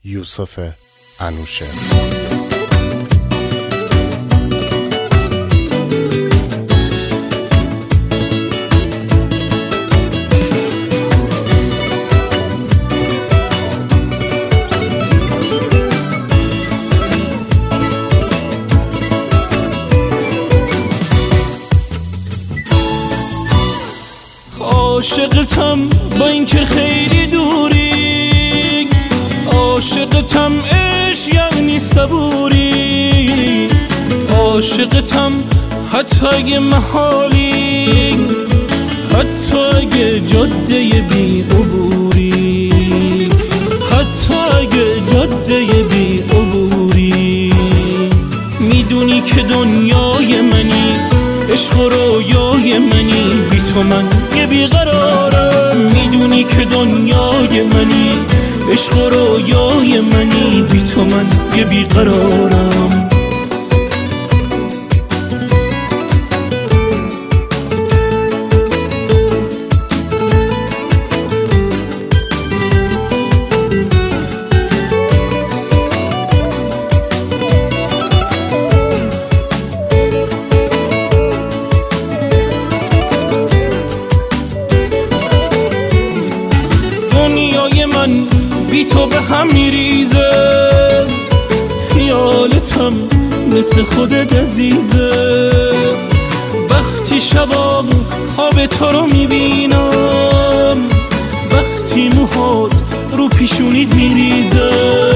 یوسف انوشه. عاشقتم با اینکه خیلی دوری، عاشقتم عشق یعنی صبوری، عاشقتم حتی اگه محالی، حتی اگه جاده بی عبوری، حتی اگه جاده بی عبوری. میدونی که دنیای منی، عشق و رویای منی، بی تو من یه بیقرارم. میدونی که دنیای منی، عشق و رویای منی، بی تو من یه بیقرارم. من بی تو به هم میریزه، خیالتم مثل خودت عزیزه. وقتی شبا خواب تو رو میبینم، وقتی موهات رو پیشونیت میریزه،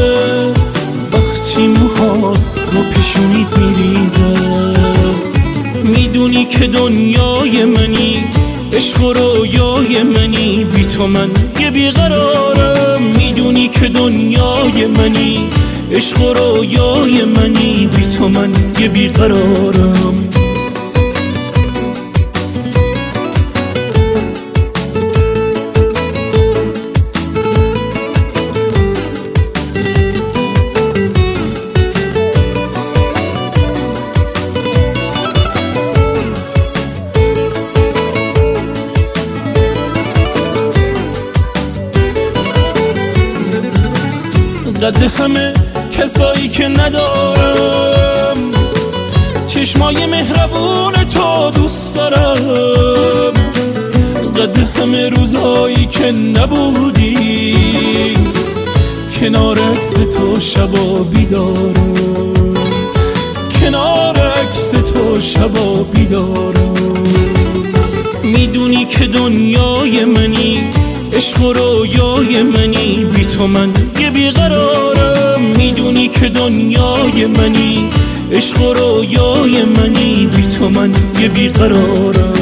وقتی موهات رو پیشونیت میریزه. میدونی که دنیای منی، عشق و رویای منی، بی تو من یه بیقرارم. میدونی که دنیای منی، عشق و رویای منی، بی تو من یه بیقرارم. قد همه کسایی که ندارم، چشمای مهربون تو دوست دارم. قد همه روزایی که نبودی، کنار عکس تو شبا بیدارم، کنار عکس تو شبا بیدارم. میدونی که دنیای منی، عشق و رویای منی، بی تو من یه بیقرارم. میدونی که دنیای منی، عشق و رویای منی، بی تو من یه بیقرارم.